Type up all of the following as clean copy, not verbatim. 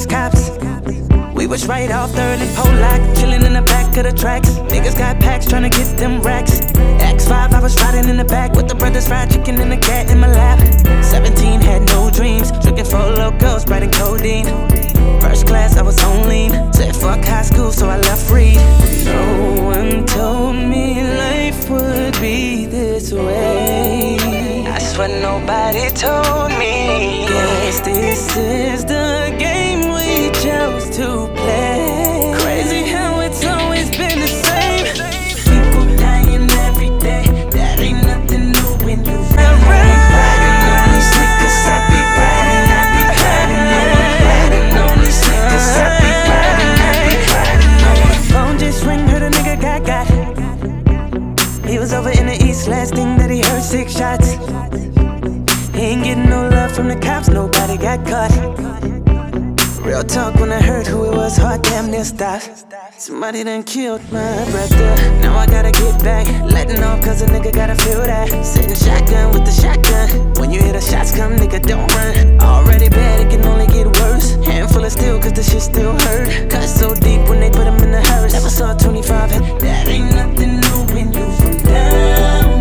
these cops. We was right off 3rd and Polak, chillin' in the back of the tracks. Niggas got packs tryna get them racks. X5, I was riding in the back with the brothers fried chicken and the cat in my lap. 17, had no dreams, drinking 4 locos, Sprite and codeine. First class, I was on lean. Said fuck high school, so I left free. No one told me life would be this way. I swear nobody told me. Guess this is the game we chose to play. Crazy how it's always been the same. People dying every day. That ain't nothing new when you riding on these niggas. I be riding, I be riding on these niggas. I be riding. Phone just ring, heard a nigga got. He was over in the east, last thing that he heard 6 shots. He ain't getting no love from the cops, nobody got caught. Real talk, when I heard who it was, heart damn near stopped. Somebody done killed my brother. Now I gotta get back, letting off cause a nigga gotta feel that. Sitting shotgun with the shotgun. When you hear the shots come, nigga don't run. Already bad, it can only get worse. Handful of steel cause the shit still hurt. Cut so deep when they put him in the hearse. Never saw 25 hit. That ain't nothing new when you from downtown.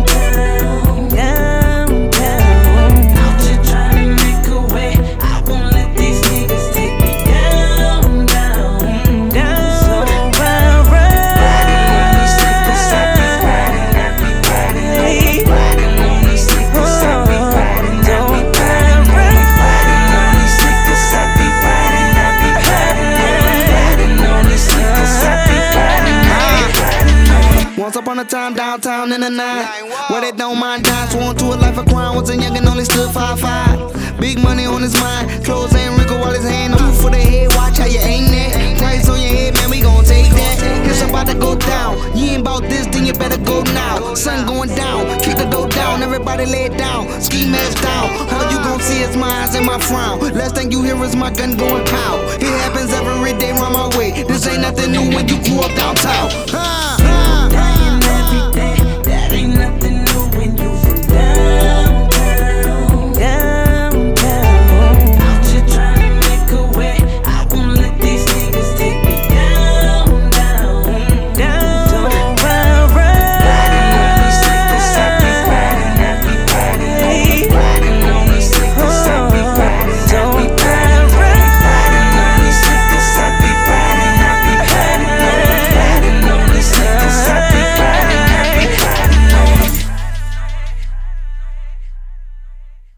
Out here trying to make a way. I won't let these niggas take me down. So riding on these niggas, I be riding. Riding on these niggas, I be riding. Riding on these niggas, I be riding. Riding on these niggas, I be riding. Once upon a time downtown in the night, where they don't mind dying, sworn to a life of crime. Was a young and only stood 5'5". Big money on his mind, clothes ain't wrinkled while his hand on for the head. Watch how you aim that. Price on your head, man, we gon' take that. It's about to go down. You ain't bout this, then you better go now. Sun going down, kick the door down, everybody lay it down. Ski mask down, all you gon' see is my eyes and my frown. Last thing you hear is my gun going pow. It happens every day round my way. This ain't nothing new when you grew up downtown.